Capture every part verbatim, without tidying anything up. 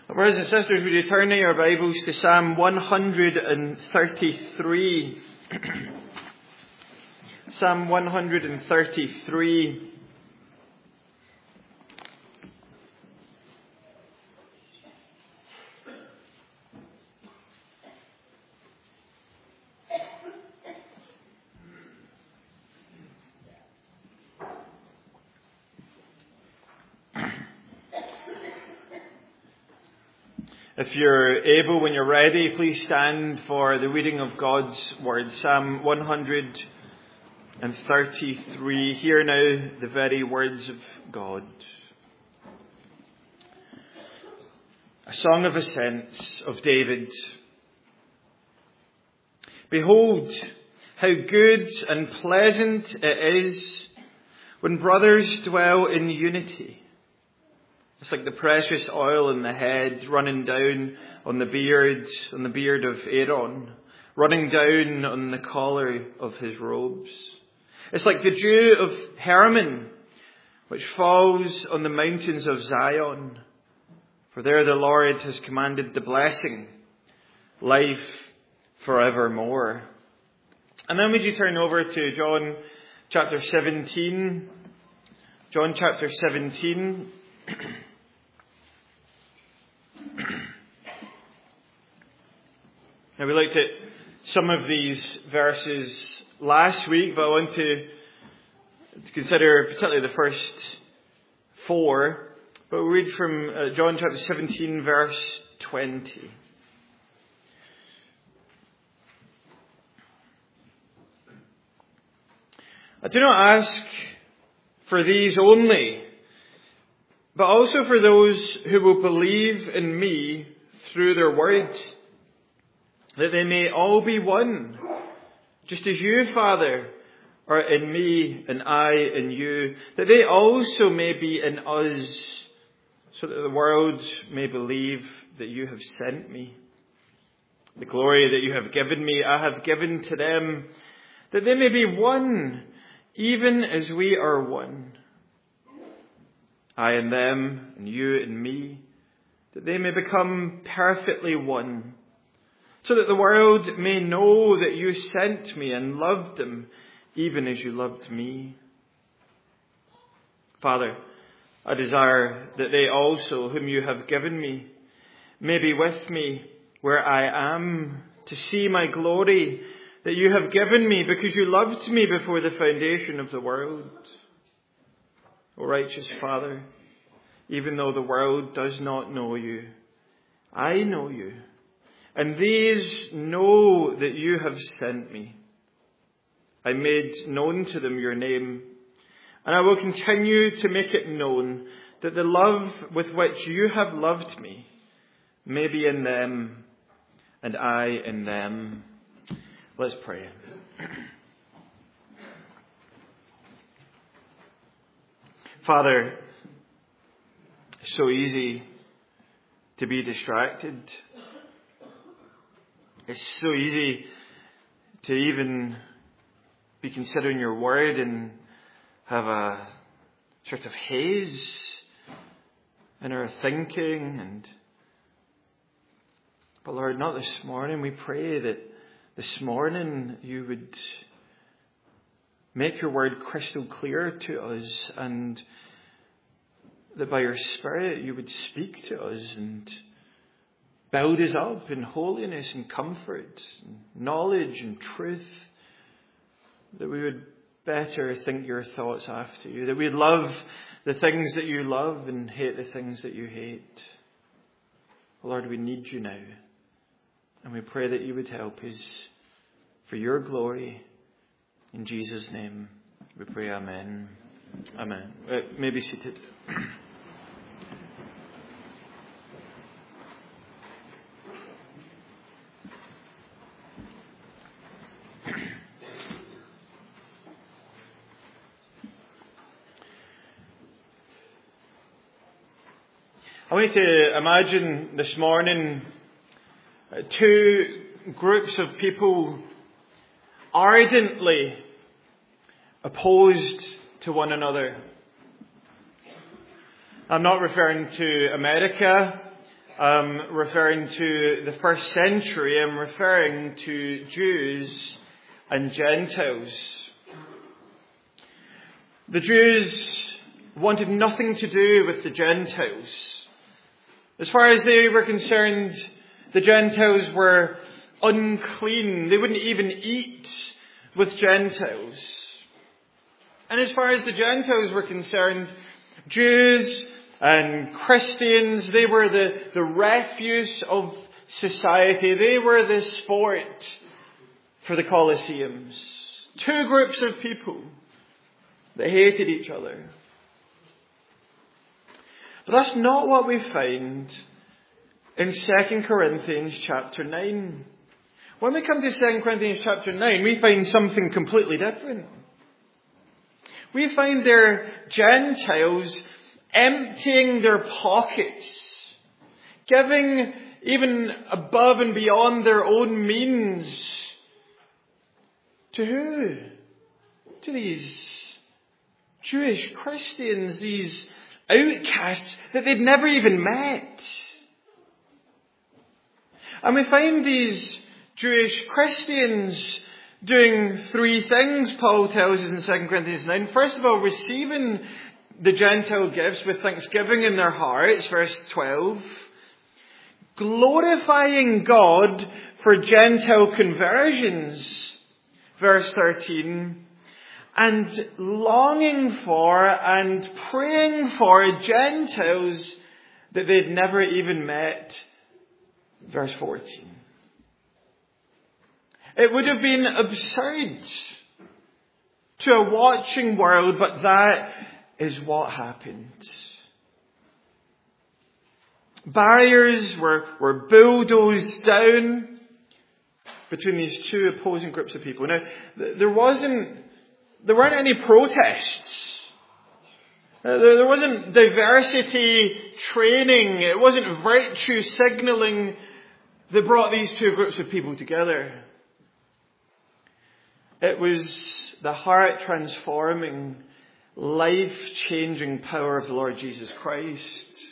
Brothers and sisters, would you turn in your Bibles to Psalm one thirty-three? Psalm one thirty-three. If you're able, when you're ready, please stand for the reading of God's Word. Psalm one thirty-three. Hear now the very words of God. A song of ascents of David. Behold, how good and pleasant it is when brothers dwell in unity. It's like the precious oil in the head running down on the beard, on the beard of Aaron, running down on the collar of his robes. It's like the dew of Hermon, which falls on the mountains of Zion. For there the Lord has commanded the blessing, life forevermore. And then would you turn over to John chapter seventeen? John chapter seventeen. Now, we looked at some of these verses last week, but I want to, to consider particularly the first four. But we'll read from uh, John chapter seventeen, verse twenty. I do not ask for these only, but also for those who will believe in me through their word, that they may all be one, just as you, Father, are in me and I in you, that they also may be in us, so that the world may believe that you have sent me. The glory that you have given me, I have given to them, that they may be one, even as we are one. I in them, and you in me, that they may become perfectly one, so that the world may know that you sent me and loved them, even as you loved me. Father, I desire that they also, whom you have given me, may be with me where I am, to see my glory that you have given me, because you loved me before the foundation of the world. O righteous Father, even though the world does not know you, I know you, and these know that you have sent me. I made known to them your name, and I will continue to make it known, that the love with which you have loved me may be in them, and I in them. Let's pray. Father, it's so easy to be distracted. It's so easy to even be considering your word and have a sort of haze in our thinking. And but Lord, not this morning. We pray that this morning you would make your word crystal clear to us, and that by your Spirit you would speak to us and build us up in holiness and comfort, and knowledge and truth, that we would better think your thoughts after you, that we'd love the things that you love and hate the things that you hate. Lord, we need you now, and we pray that you would help us for your glory. In Jesus' name we pray, amen. Amen. Uh, may be seated. I want you to imagine this morning uh, two groups of people ardently opposed to one another. I'm not referring to America um, referring to the first century. I'm referring to Jews and Gentiles. The Jews wanted nothing to do with the Gentiles. As far as they were concerned, the Gentiles were unclean. They wouldn't even eat with Gentiles. And as far as the Gentiles were concerned, Jews and Christians, they were the, the refuse of society. They were the sport for the Colosseums. Two groups of people that hated each other. But that's not what we find in Second Corinthians chapter nine. When we come to Second Corinthians chapter nine, we find something completely different. We find their Gentiles emptying their pockets, giving even above and beyond their own means. To who? To these Jewish Christians, these outcasts that they'd never even met. And we find these Jewish Christians doing three things, Paul tells us in Second Corinthians nine. First of all, receiving the Gentile gifts with thanksgiving in their hearts, verse twelve. Glorifying God for Gentile conversions, verse thirteen. And longing for and praying for Gentiles that they'd never even met, verse fourteen. It would have been absurd to a watching world, but that is what happened. Barriers were, were bulldozed down between these two opposing groups of people. Now, there wasn't, there weren't any protests. There, there wasn't diversity training. It wasn't virtue signaling that brought these two groups of people together. It was the heart-transforming, life-changing power of the Lord Jesus Christ.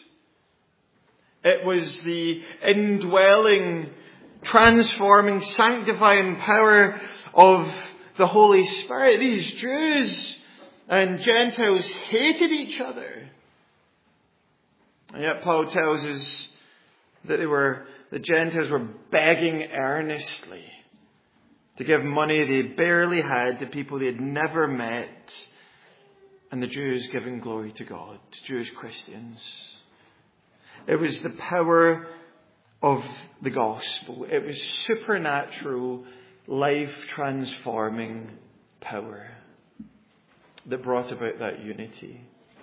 It was the indwelling, transforming, sanctifying power of the Holy Spirit. These Jews and Gentiles hated each other. And yet Paul tells us that they were, the Gentiles were begging earnestly to give money they barely had to people they had never met, and the Jews giving glory to God, to Jewish Christians. It was the power of the gospel. It was supernatural, life-transforming power that brought about that unity.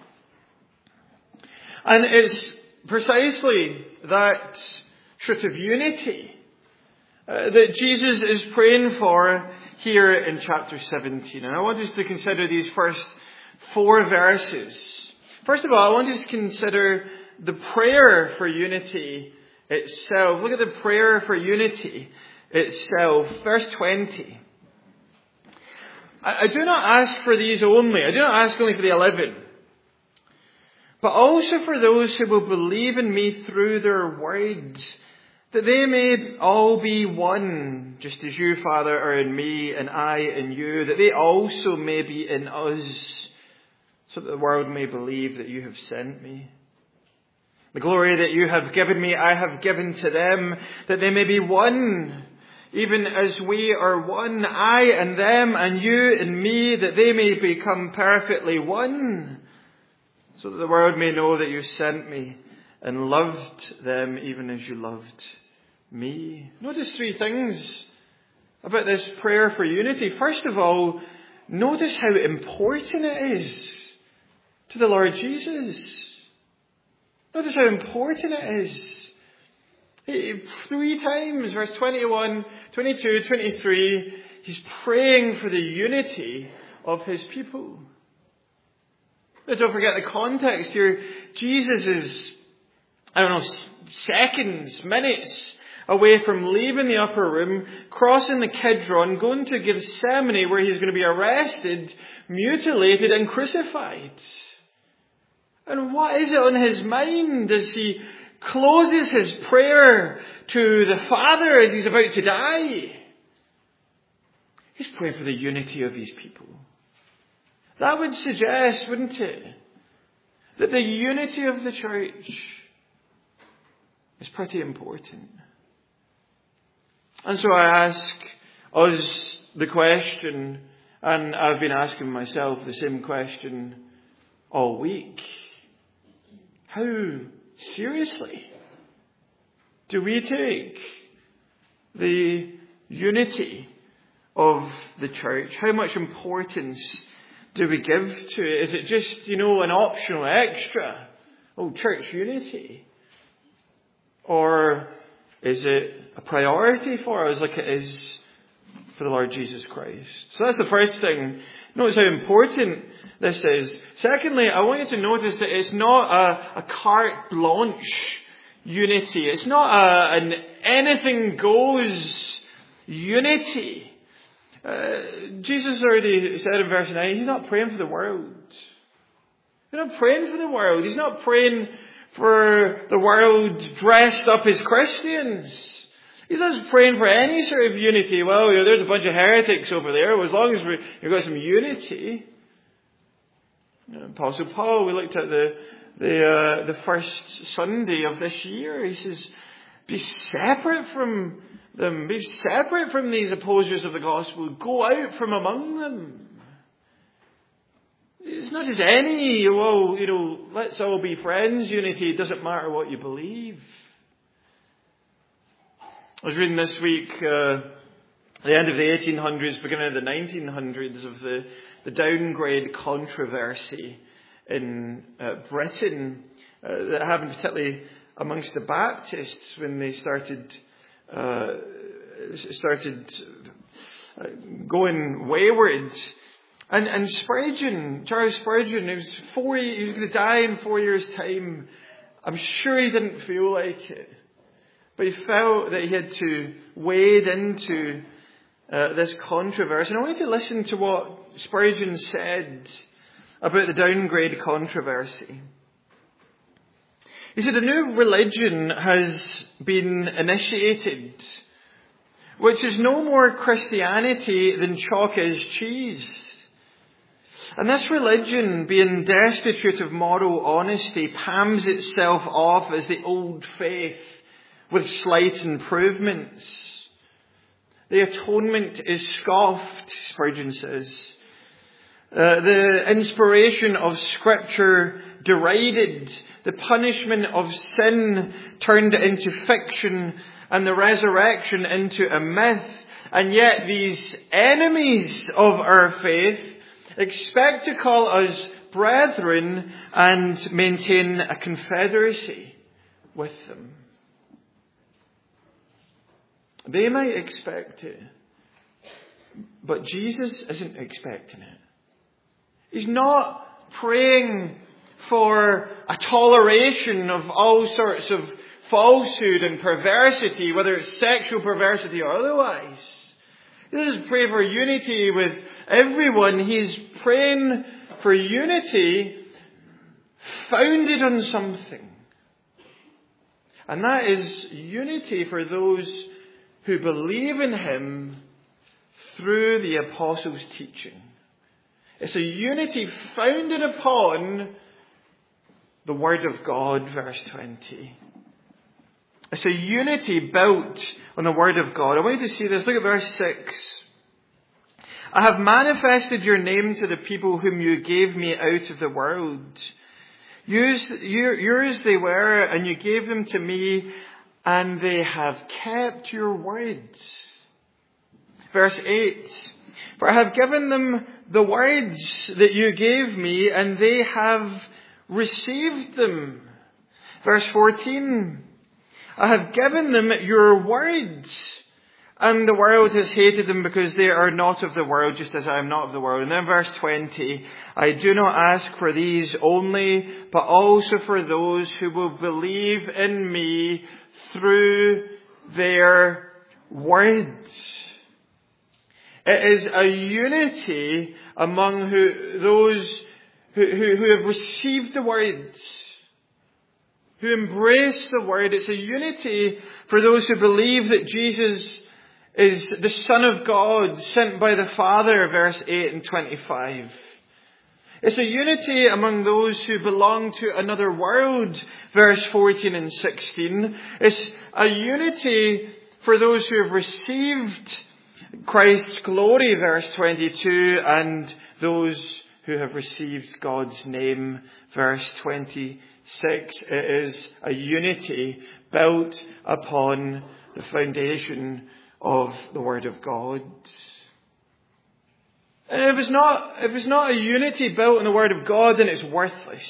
And it's precisely that truth of unity Uh, that Jesus is praying for here in chapter seventeen. And I want us to consider these first four verses. First of all, I want us to consider the prayer for unity itself. Look at the prayer for unity itself. Verse twenty. I, I do not ask for these only. I do not ask only for the eleven. But also for those who will believe in me through their words, that they may all be one, just as you, Father, are in me and I in you, that they also may be in us, so that the world may believe that you have sent me. The glory that you have given me, I have given to them, that they may be one, even as we are one, I and them and you and me, that they may become perfectly one, so that the world may know that you sent me and loved them even as you loved me. Notice three things about this prayer for unity. First of all, notice how important it is to the Lord Jesus. Notice how important it is. He, three times, verse twenty-one, twenty-two, twenty-three, he's praying for the unity of his people. But don't forget the context here. Jesus is, I don't know, seconds, minutes away from leaving the upper room, crossing the Kidron, going to Gethsemane, where he's going to be arrested, mutilated and crucified. And what is it on his mind as he closes his prayer to the Father as he's about to die. He's praying for the unity of his people. That would suggest, wouldn't it, that the unity of the church is pretty important. And so I ask us the question, and I've been asking myself the same question all week. How seriously do we take the unity of the church? How much importance do we give to it? Is it just, you know, an optional extra? Oh, church unity. Or is it a priority for us like it is for the Lord Jesus Christ? So that's the first thing. Notice how important this is. Secondly, I want you to notice that it's not a, a carte blanche unity. It's not a, an anything goes unity. Uh, Jesus already said in verse nine, he's not praying for the world. He's not praying for the world. He's not praying for the world dressed up as Christians. He's not praying for any sort of unity. Well, you know, there's a bunch of heretics over there. Well, as long as we, you've got some unity. You know, Apostle Paul, we looked at the the uh, the first Sunday of this year. He says, be separate from them. Be separate from these opposers of the gospel. Go out from among them. It's not just any, well, you know, let's all be friends unity. It doesn't matter what you believe. I was reading this week, uh, the end of the eighteen hundreds, beginning of the nineteen hundreds, of the, the downgrade controversy in uh, Britain uh, that happened particularly amongst the Baptists when they started uh, started uh, going wayward. And, and Spurgeon, Charles Spurgeon, he was four, he was going to die in four years' time. I'm sure he didn't feel like it. But he felt that he had to wade into uh, this controversy. And I want you to listen to what Spurgeon said about the downgrade controversy. He said, a new religion has been initiated, which is no more Christianity than chalk is cheese. And this religion, being destitute of moral honesty, palms itself off as the old faith with slight improvements. The atonement is scoffed, Spurgeon says. Uh, the inspiration of Scripture derided. The punishment of sin turned into fiction, and the resurrection into a myth. And yet these enemies of our faith expect to call us brethren and maintain a confederacy with them. They might expect it, but Jesus isn't expecting it. He's not praying for a toleration of all sorts of falsehood and perversity, whether it's sexual perversity or otherwise. He doesn't pray for unity with everyone. He's praying for unity founded on something. And that is unity for those who believe in Him through the apostles' teaching. It's a unity founded upon the Word of God, verse twenty. It's a unity built on the Word of God. I want you to see this. Look at verse six. I have manifested your name to the people whom you gave me out of the world. Yours, yours they were, and you gave them to me, and they have kept your words. Verse eight. For I have given them the words that you gave me, and they have received them. Verse fourteen. I have given them your words, and the world has hated them because they are not of the world, just as I am not of the world. And then verse twenty, I do not ask for these only, but also for those who will believe in me through their words. It is a unity among who, those who, who, who have received the words, who embrace the Word. It's a unity for those who believe that Jesus is the Son of God, sent by the Father, verse eight and twenty-five. It's a unity among those who belong to another world, verse fourteen and sixteen. It's a unity for those who have received Christ's glory, verse twenty-two, and those who have received God's name, verse twenty-six. It is a unity built upon the foundation of the Word of God. And if it's not, if it's not a unity built on the Word of God, then it's worthless.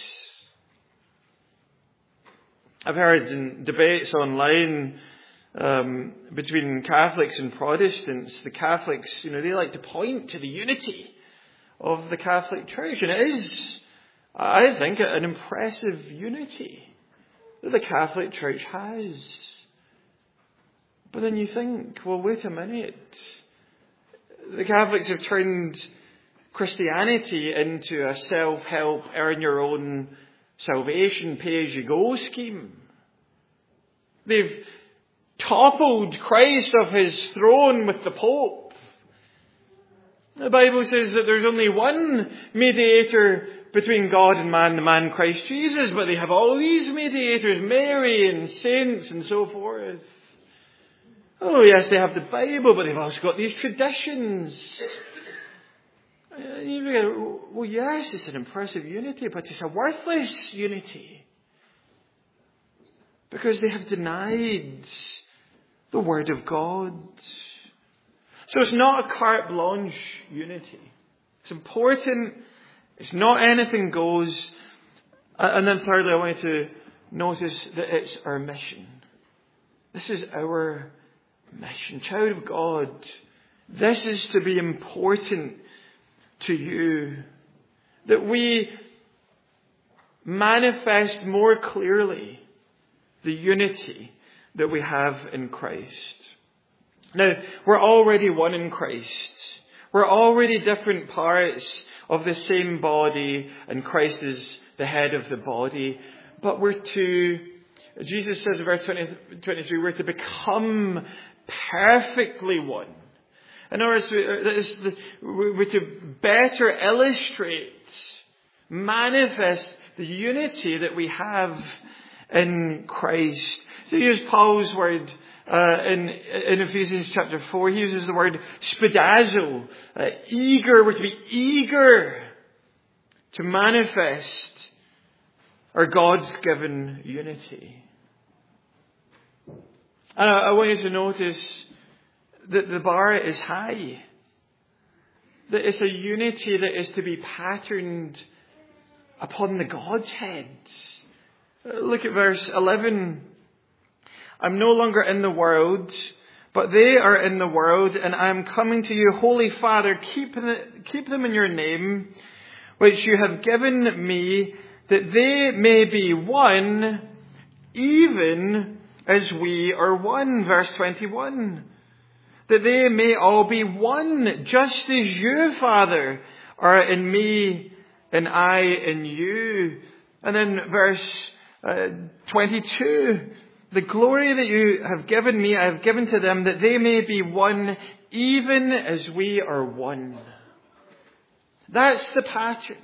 I've heard in debates online um, between Catholics and Protestants. The Catholics, you know, they like to point to the unity of the Catholic Church, and it is, I think, an impressive unity that the Catholic Church has. But then you think, well, wait a minute. The Catholics have turned Christianity into a self-help, earn your own salvation, pay-as-you-go scheme. They've toppled Christ off his throne with the Pope. The Bible says that there's only one mediator between God and man, the man Christ Jesus, but they have all these mediators, Mary and saints and so forth. Oh yes, they have the Bible, but they've also got these traditions. And you go, well yes, it's an impressive unity, but it's a worthless unity. Because they have denied the Word of God. So it's not a carte blanche unity. It's important. It's not anything goes. And then thirdly, I want you to notice that it's our mission. This is our mission. Child of God, this is to be important to you. That we manifest more clearly the unity that we have in Christ. Now, we're already one in Christ. We're already different parts of the same body, and Christ is the head of the body. But we're to, Jesus says in verse twenty, twenty-three, we're to become perfectly one. In other words, we're to better illustrate, manifest the unity that we have in Christ. So use Paul's word uh, in, in Ephesians chapter four. He uses the word spidazo, uh, eager. We're to be eager to manifest our God's given unity. And I, I want you to notice that the bar is high. That it's a unity that is to be patterned upon the Godhead. Look at verse eleven. I'm no longer in the world, but they are in the world, and I am coming to you. Holy Father, keep them, keep them in your name, which you have given me, that they may be one, even as we are one. Verse twenty-one. That they may all be one, just as you, Father, are in me, and I in you. And then verse uh, twenty-two. The glory that you have given me, I have given to them, that they may be one, even as we are one. That's the pattern.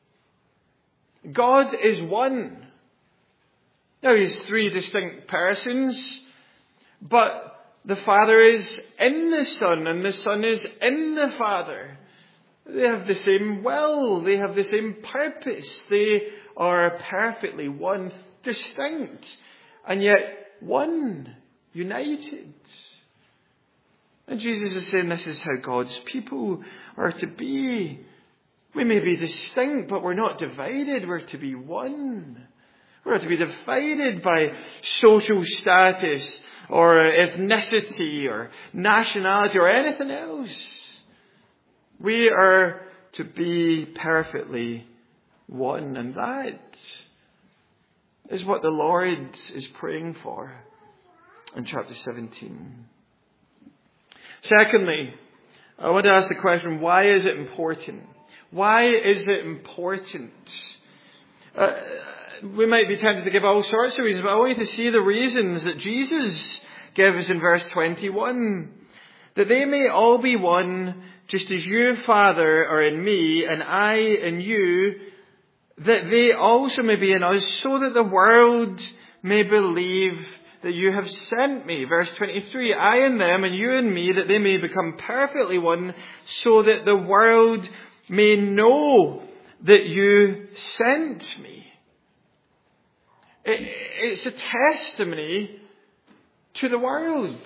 God is one. Now, He's three distinct persons, but the Father is in the Son, and the Son is in the Father. They have the same will. They have the same purpose. They are perfectly one, distinct, and yet one, united. And Jesus is saying this is how God's people are to be. We may be distinct, but we're not divided. We're to be one. We're not to be divided by social status or ethnicity or nationality or anything else. We are to be perfectly one, and that is what the Lord is praying for in chapter seventeen. Secondly, I want to ask the question, why is it important? Why is it important Uh, we might be tempted to give all sorts of reasons, but I want you to see the reasons that Jesus gives in verse twenty-one. That they may all be one, just as you, Father, are in me, and I in you, that they also may be in us, so that the world may believe that you have sent me. Verse twenty-three, I in them and you in me, that they may become perfectly one, so that the world may know that you sent me. It, it's a testimony to the world.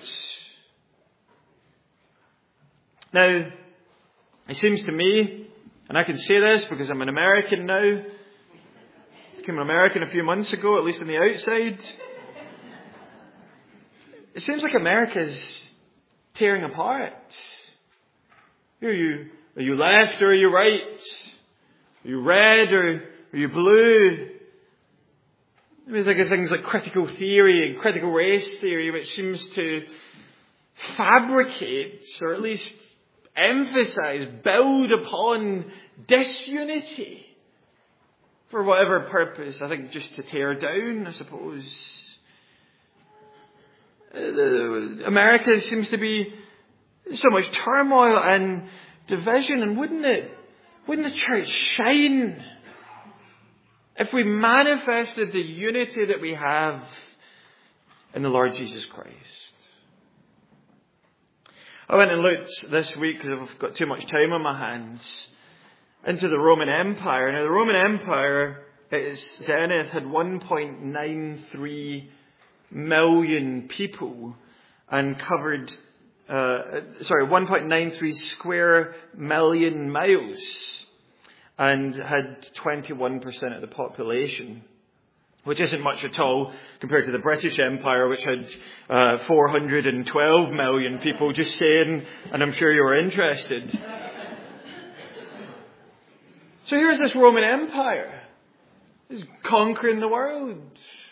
Now, it seems to me, and I can say this because I'm an American now, I became an American a few months ago, at least on the outside. It seems like America's tearing apart. Are you, are you left or are you right? Are you red or are you blue? We think of things like critical theory and critical race theory, which seems to fabricate, or at least emphasize, build upon disunity for whatever purpose. I think just to tear down, I suppose. America seems to be so much turmoil and division, and wouldn't it, wouldn't the church shine if we manifested the unity that we have in the Lord Jesus Christ? I went and looked this week, because I've got too much time on my hands, into the Roman Empire. Now, the Roman Empire at its zenith had one point nine three million people and covered, uh, sorry, one point nine three square million miles, and had twenty-one percent of the population, which isn't much at all compared to the British Empire, which had uh, four hundred twelve million people, just saying, and I'm sure you're interested. So here's this Roman Empire. It's conquering the world.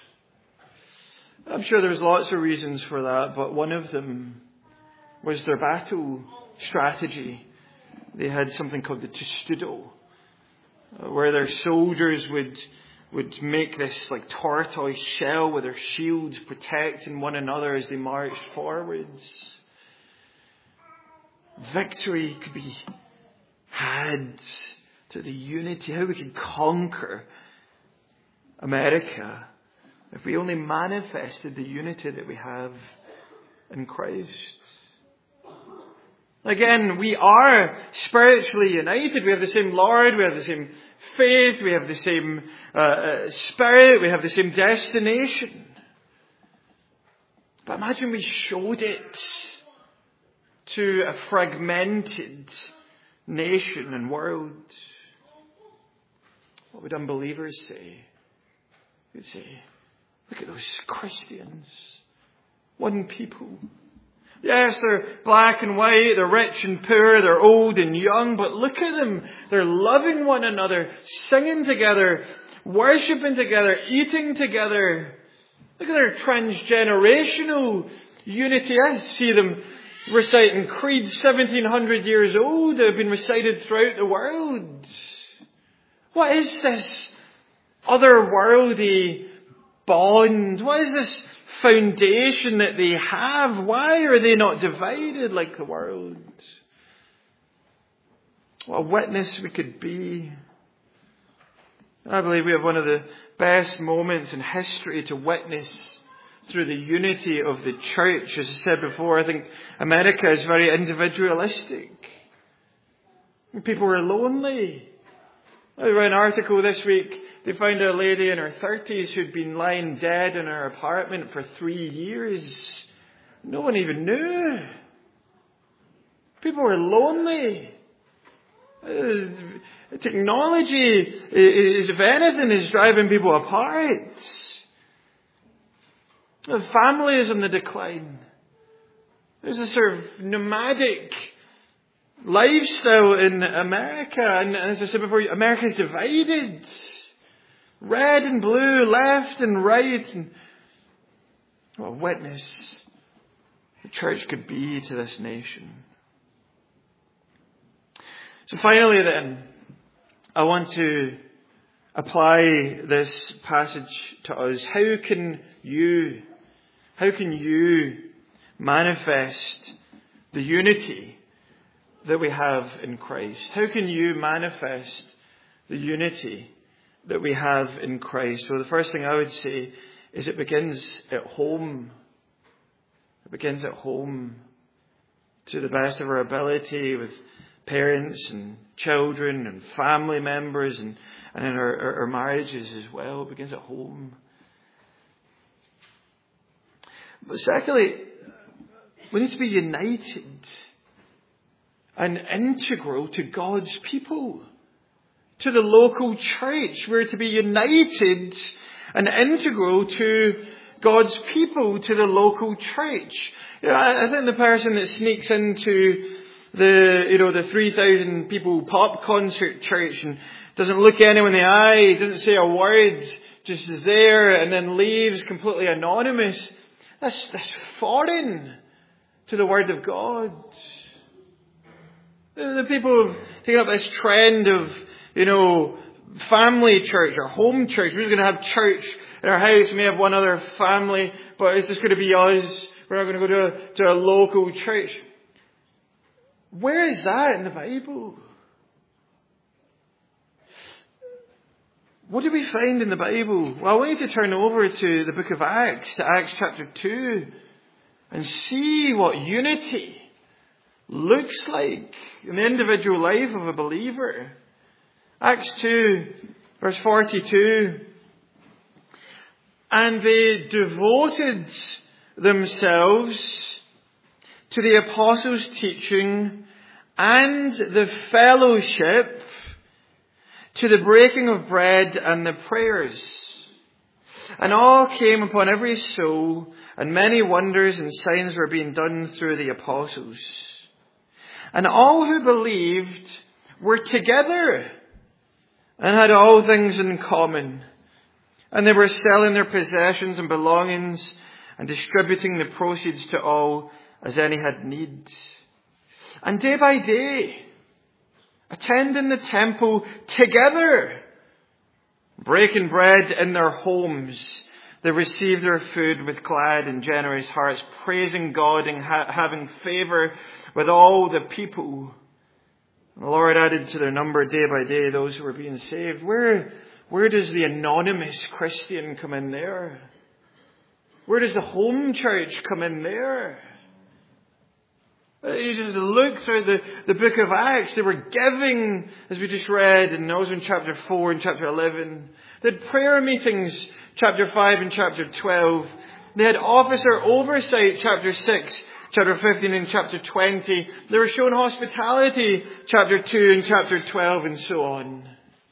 I'm sure there's lots of reasons for that, but one of them was their battle strategy. They had something called the testudo, where their soldiers would would make this like tortoise shell with their shields, protecting one another as they marched forwards. Victory could be had to the unity, how we could conquer America if we only manifested the unity that we have in Christ. Again, we are spiritually united. We have the same Lord, we have the same faith, we have the same uh, spirit, we have the same destination. But imagine we showed it to a fragmented nation and world. What would unbelievers say? They'd say, look at those Christians. One people. Yes, they're black and white, they're rich and poor, they're old and young, but look at them. They're loving one another, singing together, worshipping together, eating together. Look at their transgenerational unity. I see them reciting creeds seventeen hundred years old that have been recited throughout the world. What is this otherworldly bond? What is this foundation that they have? Why are they not divided like the world? What a witness we could be. I believe we have one of the best moments in history to witness through the unity of the church. As I said before, I think America is very individualistic. People are lonely. I read an article this week. They found a lady in her thirties who'd been lying dead in her apartment for three years. No one even knew. People were lonely. Uh, technology is, if anything, is driving people apart. The family is on the decline. There's a sort of nomadic lifestyle in America, and as I said before, America's divided. Red and blue, left and right. And what a witness the church could be to this nation. So finally then, I want to apply this passage to us. How can you, how can you manifest the unity that we have in Christ? How can you manifest the unity that we have in Christ? Well, the first thing I would say is it begins at home. It begins at home, to the best of our ability, with parents and children and family members, and, and in our, our, our marriages as well. It begins at home. But secondly, we need to be united and integral to God's people, to the local church. We're to be united and integral to God's people, to the local church. You know, I, I think the person that sneaks into the, you know, the three thousand people pop concert church and doesn't look anyone in the eye, doesn't say a word, just is there and then leaves completely anonymous, that's, that's foreign to the Word of God. The people have taken up this trend of, you know, family church or home church. We're going to have church in our house. We may have one other family, but it's just going to be us. We're not going to go to a, to a local church. Where is that in the Bible? What do we find in the Bible? Well, I want you to turn over to the book of Acts, to Acts chapter two, and see what unity looks like in the individual life of a believer. Acts two, verse forty-two. And they devoted themselves to the apostles' teaching and the fellowship, to the breaking of bread and the prayers. And all came upon every soul, and many wonders and signs were being done through the apostles. And all who believed were together and had all things in common. And they were selling their possessions and belongings and distributing the proceeds to all as any had need. And day by day, attending the temple together, breaking bread in their homes, they received their food with glad and generous hearts, praising God and ha- having favour with all the people. And the Lord added to their number day by day those who were being saved. Where, where does the anonymous Christian come in there? Where does the home church come in there? You just look through the, the book of Acts. They were giving, as we just read, and also in chapter four and chapter eleven. They had prayer meetings, chapter five and chapter twelve. They had officer oversight, chapter six, chapter fifteen and chapter twenty. They were shown hospitality, chapter two and chapter twelve, and so on.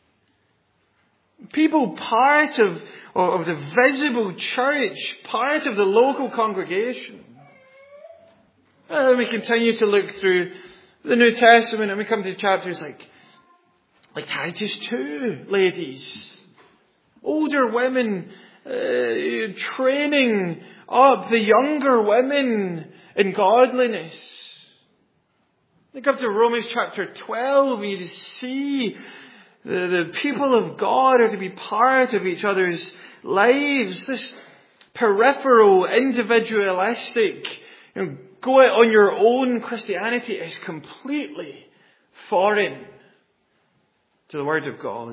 People part of, of the visible church, part of the local congregation. And we continue to look through the New Testament and we come to chapters like, like Titus two, ladies. Older women uh, training up the younger women in godliness. You come to Romans chapter twelve and you just see the, the people of God are to be part of each other's lives. This peripheral, individualistic, you know, go it on your own Christianity is completely foreign to the Word of God.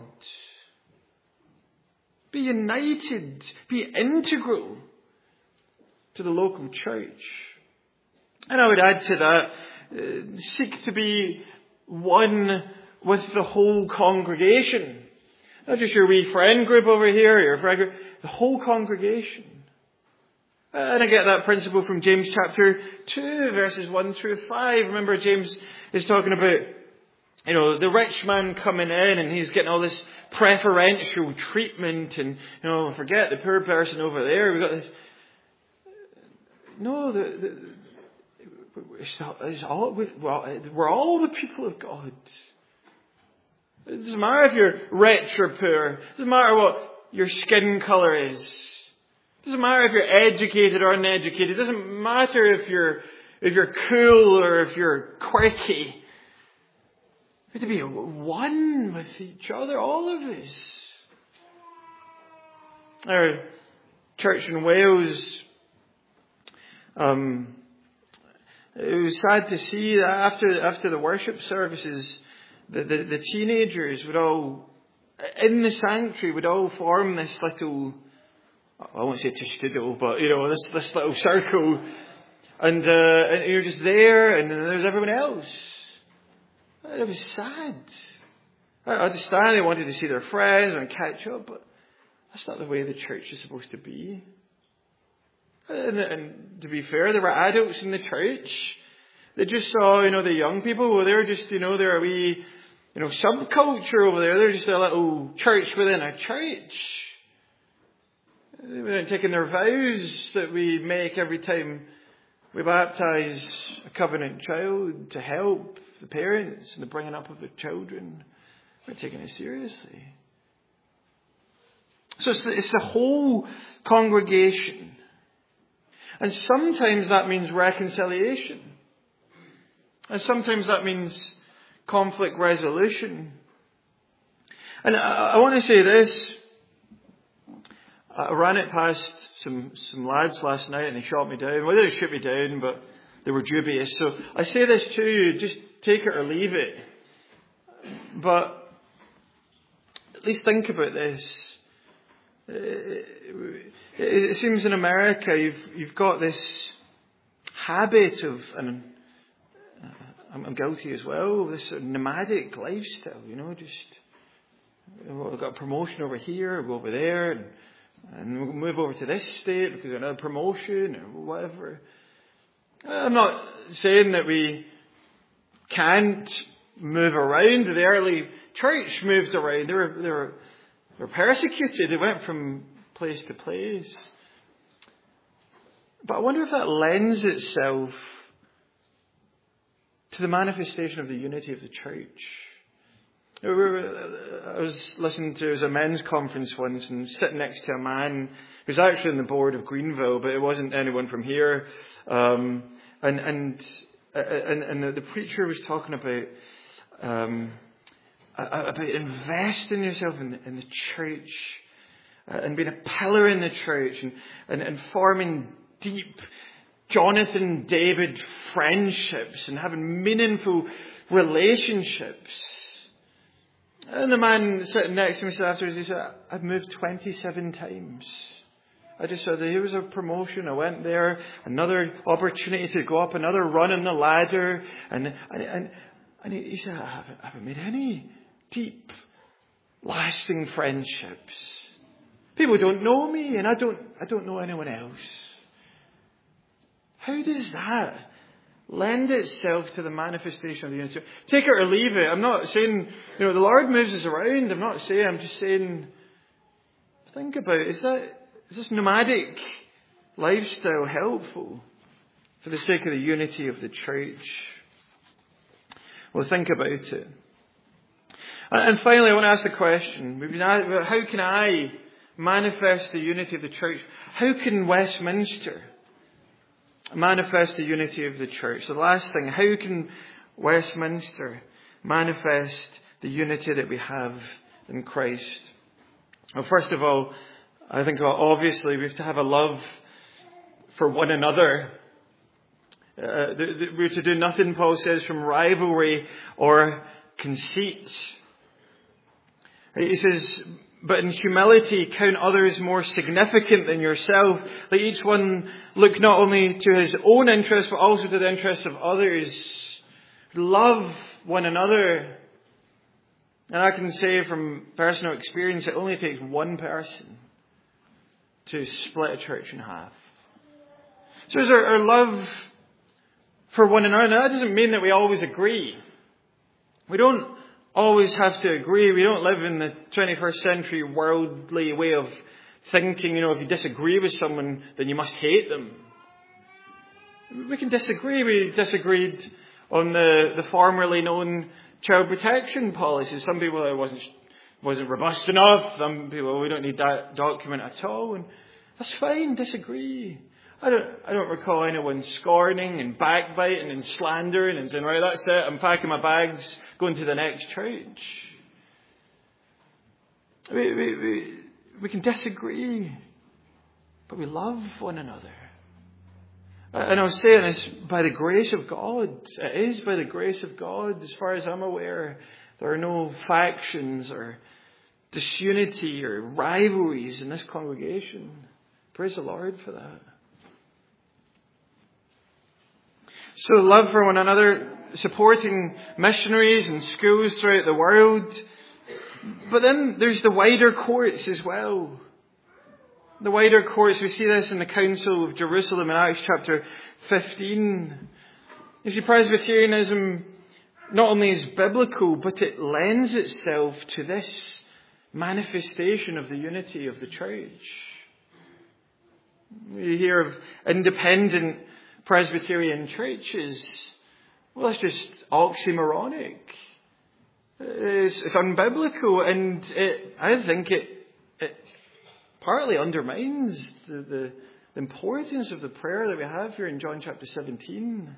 Be united, be integral to the local church. And I would add to that, uh, seek to be one with the whole congregation. Not just your wee friend group over here, your friend group, the whole congregation. And I get that principle from James chapter two, verses one through five. Remember, James is talking about, you know, the rich man coming in and he's getting all this preferential treatment and, you know, forget the poor person over there. We've got this. No, the, the, it's all, it's all, well, we're all the people of God. It doesn't matter if you're rich or poor. It doesn't matter what your skin colour is. It doesn't matter if you're educated or uneducated. It doesn't matter if you're if you're cool or if you're quirky. We have to be one with each other, all of us. Our church in Wales, um, it was sad to see that after after the worship services, the, the, the teenagers would all, in the sanctuary, would all form this little, I won't say tishtiddle, but, you know, this this little circle. And, uh, and you're just there, and then there's everyone else. It was sad. I understand they wanted to see their friends and catch up, but that's not the way the church is supposed to be. And, and to be fair, there were adults in the church. They just saw, you know, the young people. Well, they were just, you know, they're a wee, you know, subculture over there. They're just a little church within a church. They weren't taking their vows that we make every time we baptize a covenant child to help the parents in the bringing up of the children. We're taking it seriously. So it's the, it's the whole congregation. And sometimes that means reconciliation. And sometimes that means conflict resolution. And I, I want to say this. I ran it past some, some lads last night and they shot me down. Well, they didn't shoot me down, but they were dubious. So I say this to you, just take it or leave it. But at least think about this. It, it, it seems in America you've you've got this habit of, and I'm, I'm guilty as well, this sort of nomadic lifestyle. You know, just well, I've got a promotion over here, I'll go over there, and, and we'll move over to this state because of another promotion or whatever. I'm not saying that we can't move around. The early church moved around. They were they were They were persecuted. They went from place to place. But I wonder if that lends itself to the manifestation of the unity of the church. I was listening to, it was a men's conference once, and sitting next to a man who's actually on the board of Greenville, but it wasn't anyone from here. Um, and and and and the preacher was talking about um, about investing yourself in the, in the church uh, and being a pillar in the church and, and, and forming deep Jonathan David friendships and having meaningful relationships. And the man sitting next to me said afterwards, he said, I've moved twenty-seven times. I just said, here was a promotion. I went there, another opportunity to go up, another run on the ladder. And and, and, and he said, I haven't, I haven't made any deep, lasting friendships. People don't know me, and I don't I don't know anyone else. How does that lend itself to the manifestation of the unity? Take it or leave it. I'm not saying, you know, the Lord moves us around. I'm not saying, I'm just saying, think about it. Is that, is this nomadic lifestyle helpful for the sake of the unity of the church? Well, think about it. And finally, I want to ask the question, we've been asked, how can I manifest the unity of the church? How can Westminster manifest the unity of the church? The last thing, how can Westminster manifest the unity that we have in Christ? Well, first of all, I think obviously we have to have a love for one another. Uh, we're to do nothing, Paul says, from rivalry or conceit. He says, but in humility count others more significant than yourself. Let each one look not only to his own interest, but also to the interests of others. Love one another. And I can say from personal experience, it only takes one person to split a church in half. So is our, our love for one another. Now, that doesn't mean that we always agree. We don't always have to agree. We don't live in the twenty-first century worldly way of thinking. You know, if you disagree with someone, then you must hate them. We can disagree. We disagreed on the, the formerly known child protection policies. Some people, it wasn't wasn't robust enough. Some people, we don't need that document at all. And that's fine. Disagree. I don't, I don't recall anyone scorning and backbiting and slandering and saying, right, that's it, I'm packing my bags, going to the next church. We, we, we, we can disagree, but we love one another. And I was saying this by the grace of God. It is by the grace of God. As far as I'm aware, there are no factions or disunity or rivalries in this congregation. Praise the Lord for that. So love for one another, supporting missionaries and schools throughout the world. But then there's the wider courts as well. The wider courts, we see this in the Council of Jerusalem in Acts chapter fifteen. You see, Presbyterianism not only is biblical, but it lends itself to this manifestation of the unity of the church. You hear of independent Presbyterian churches. Well, it's just oxymoronic. It's, it's unbiblical, and it, I think it, it partly undermines the, the, the importance of the prayer that we have here in John chapter seventeen.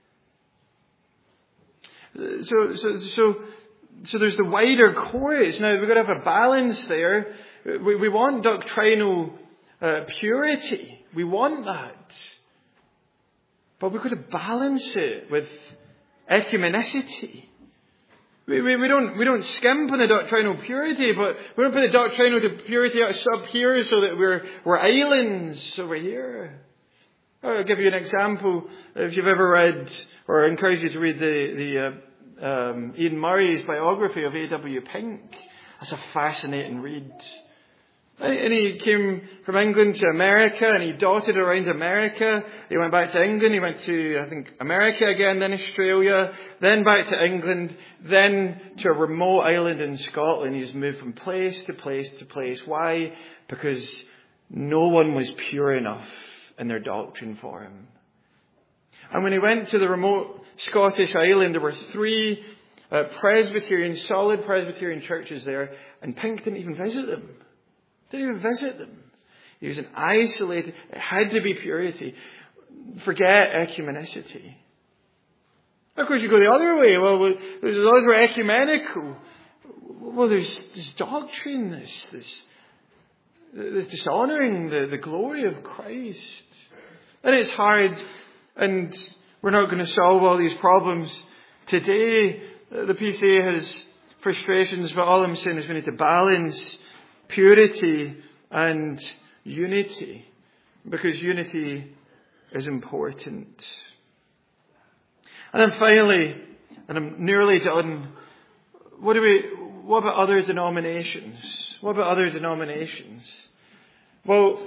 So, so, so, so there's the wider courts. Now, we've got to have a balance there. We, we want doctrinal uh, purity. We want that. But we've got to balance it with ecumenicity. We, we, we don't we don't skimp on the doctrinal purity, but we don't put the doctrinal purity up here so that we're we're islands over here. I'll give you an example. If you've ever read, or I encourage you to read the the uh, um, Ian Murray's biography of A W Pink. That's a fascinating read. And he came from England to America, and he dotted around America. He went back to England, he went to, I think, America again, then Australia, then back to England, then to a remote island in Scotland. He's moved from place to place to place. Why? Because no one was pure enough in their doctrine for him. And when he went to the remote Scottish island, there were three uh, Presbyterian, solid Presbyterian churches there, and Pink didn't even visit them. Didn't even visit them. He was an isolated, it had to be purity. Forget ecumenicity. Of course, you go the other way. Well, those were ecumenical. Well, there's, there's doctrine, this, this, this dishonoring the, the glory of Christ. And it's hard, and we're not going to solve all these problems today. The P C A has frustrations, but all I'm saying is we need to balance purity and unity, because unity is important. And then finally, and I'm nearly done, what do we, what about other denominations? What about other denominations? Well,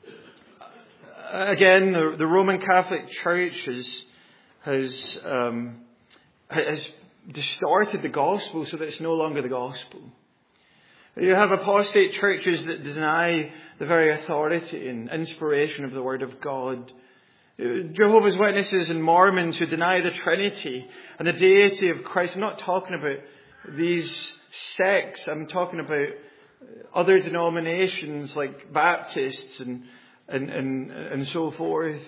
again, the, the Roman Catholic Church has, has, um, has distorted the gospel so that it's no longer the gospel. You have apostate churches that deny the very authority and inspiration of the Word of God. Jehovah's Witnesses and Mormons who deny the Trinity and the deity of Christ. I'm not talking about these sects. I'm talking about other denominations like Baptists and, and, and, and so forth.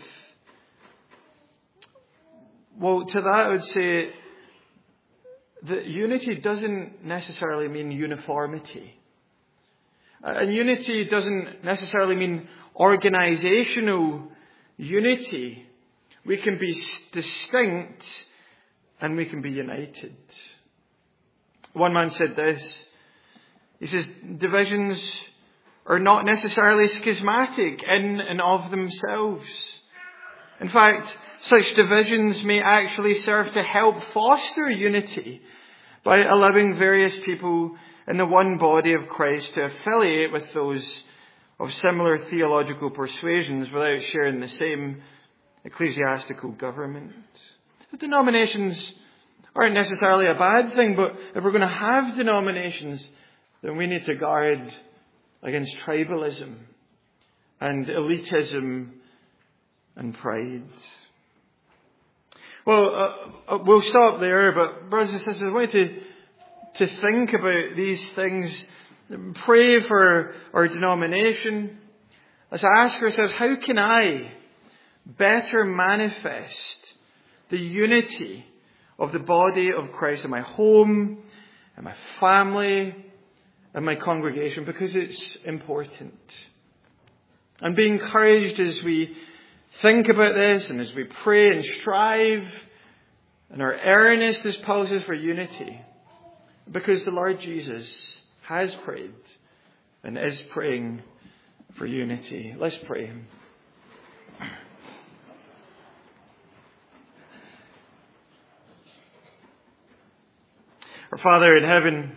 Well, to that I would say that unity doesn't necessarily mean uniformity. And unity doesn't necessarily mean organizational unity. We can be distinct and we can be united. One man said this. He says, divisions are not necessarily schismatic in and of themselves. In fact, such divisions may actually serve to help foster unity by allowing various people in the one body of Christ to affiliate with those of similar theological persuasions without sharing the same ecclesiastical government. The denominations aren't necessarily a bad thing, but if we're going to have denominations, then we need to guard against tribalism and elitism and pride. Well, uh, we'll stop there, but brothers and sisters, I want you to, to think about these things. Pray for our denomination. Let's ask ourselves, how can I better manifest the unity of the body of Christ in my home, in my family, in my congregation because it's important. And be encouraged as we think about this and as we pray and strive in our earnest, as Paul says, for unity. Because the Lord Jesus has prayed and is praying for unity. Let's pray. Our Father in heaven,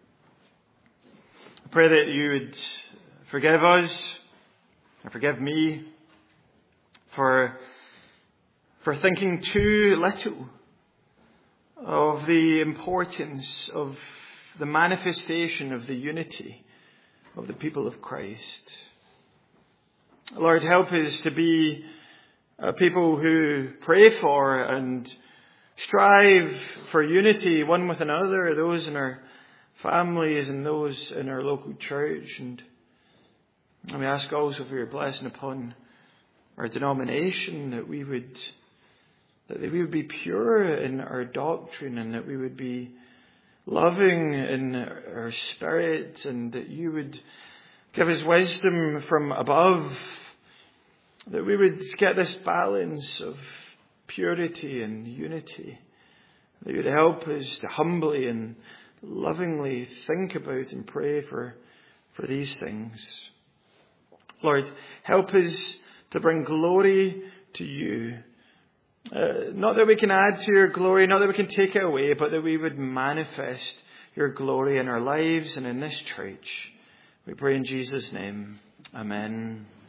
I pray that you would forgive us and forgive me for, for thinking too little of the importance of the manifestation of the unity of the people of Christ. Lord, help us to be a people who pray for and strive for unity one with another, those in our families and those in our local church. And we ask also for your blessing upon our denomination, that we would that we would be pure in our doctrine and that we would be loving in our spirit, and that you would give us wisdom from above, that we would get this balance of purity and unity, that you would help us to humbly and lovingly think about and pray for, for these things. Lord, help us to bring glory to you. Uh, not that we can add to your glory, not that we can take it away, but that we would manifest your glory in our lives and in this church. We pray in Jesus' name. Amen.